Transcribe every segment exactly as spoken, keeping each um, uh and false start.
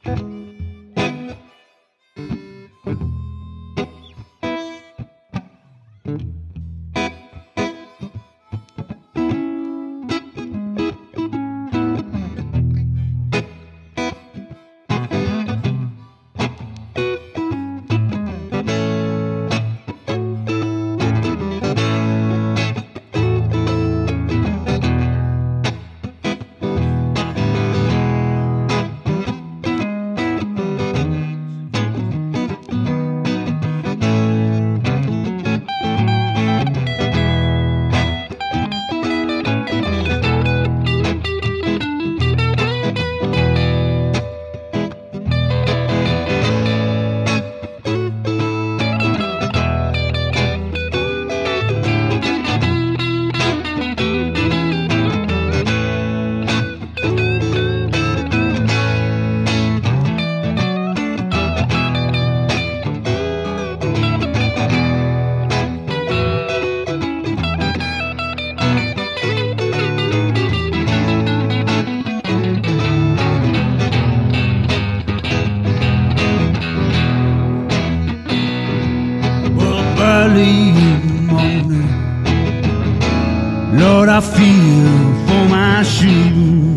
Early morning, Lord, I feel for my shoes.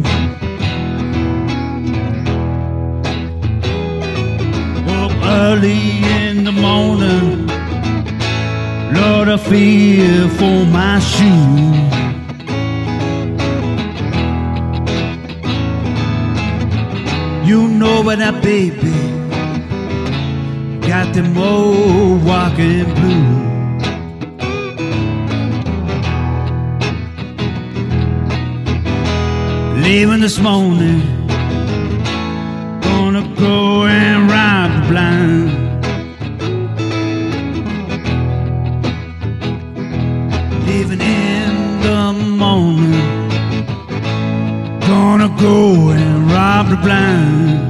Up early in the morning, Lord, I feel for my shoes. You know about that baby, got them old walking blues. Leaving this morning, gonna go and rob the blind. Leaving in the morning, gonna go and rob the blind.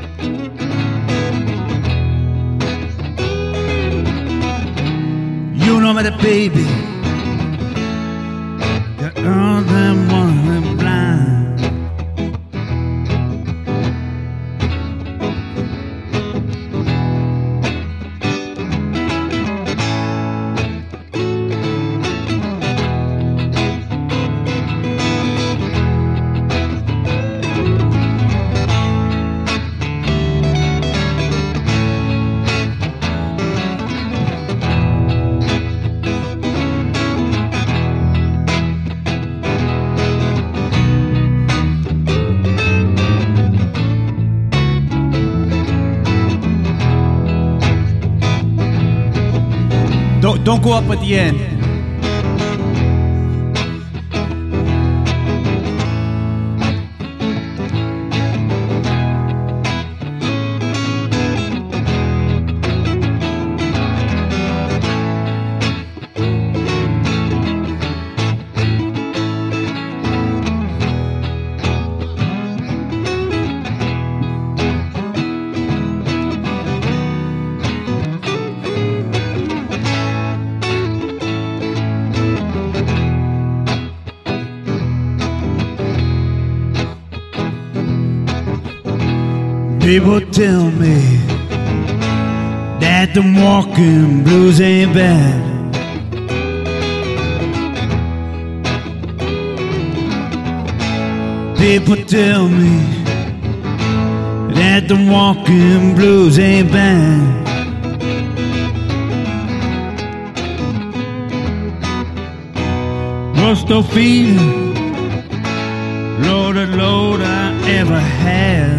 You know me, the baby, you earn them one blind. Don't, don't go up at the end. People tell me that the walking blues ain't bad. People tell me that the walking blues ain't bad. Worst of feeling, Lord, the Lord I ever had.